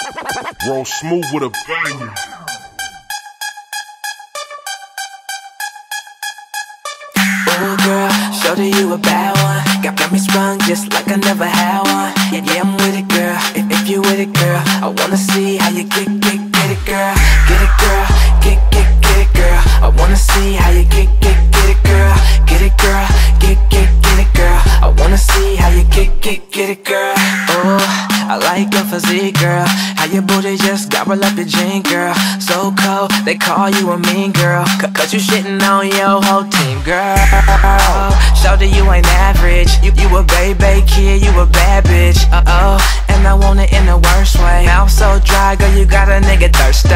Roll smooth with a banger. Ooh girl, show that you a bad one. Got me sprung just like I never had one. Yeah, I'm with it, girl. If you with it, girl, I wanna see how you get it, girl. Get it, girl. Get it, girl. I wanna see how you get it, girl. Get it, girl. Get it, girl. I wanna see how you get it, girl. Oh, I like your physique, girl. How your booty just gobble up your jean, girl. So cold, they call you a mean girl. Cause you shitting on your whole team, girl. Show that you ain't average. You a baby kid, you a bad bitch. And I want it in the worst way. Mouth so dry, girl, you got a nigga thirsty.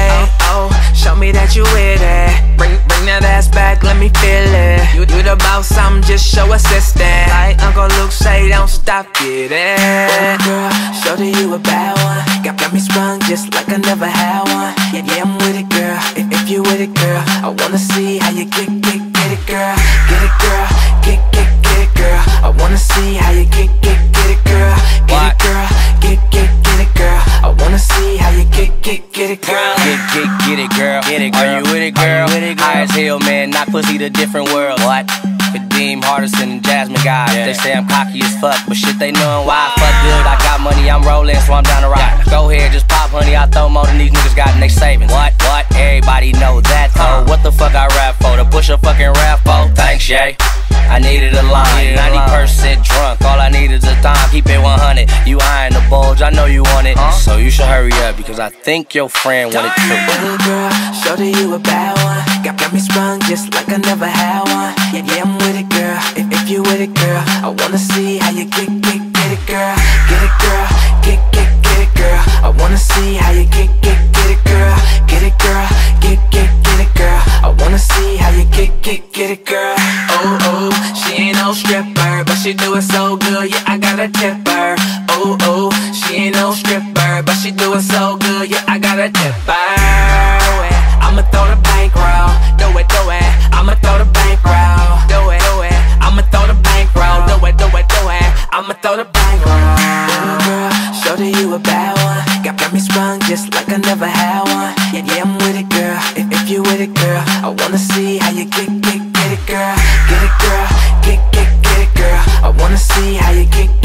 Show me that you with it. Bring that ass back, let me feel it. You the boss, something, just show assistance. Like Uncle Luke say, don't stop, get it. Girl, show that you a bad one. Got me sprung just like I never had one. Yeah, I'm with it, girl. If you with it, girl, I wanna see how you get it, girl. Get it, girl. Get it, girl. I wanna see how you get it, girl. Get it, girl. Get it, girl. I wanna see how you get it, girl. Get it, girl. Are you with it, girl? High as hell, man. Knock pussy to different worlds. What? Kadeem, Hardison, and Jasmine guys. They say I'm cocky as fuck, but shit they knowin' why. Fuck good, I got money, I'm rollin', so I'm down to ride. Go ahead, just pop, honey, I throw more than these niggas got in they savings. What? Everybody know that, though. What the fuck I rap for? To push a fucking rap for? Thanks, Shay. I needed a line, 90% drunk, all I need is a time, keep it 100. You eyeing the bulge, I know you want it, so you should hurry up, because I think your friend want it too. Ooh girl, show that you a bad one. Got me sprung just like I never had one. Yeah, I'm with it, girl. If you with it, girl, I wanna see how you get it, girl. Get it, girl. Get it, girl. I wanna see how you get it, girl. Get it, girl. Get it, girl. I wanna see how you get it, girl. Oh, she ain't no stripper, but she do it so good, yeah, I gotta tip her. Oh, she ain't no stripper, but she do it so good, yeah, I gotta tip her. I'ma throw the bankroll, do it. I'ma throw the bankroll, do it. I'ma throw the bankroll, do it. I'ma throw the bankroll. Girl, show that you a bad one. Got me sprung just like I never had one. Yeah, I'm with it, girl. If you with it, girl, I wanna see how you get it, girl. Get it, girl. Get it, girl. I wanna see how you get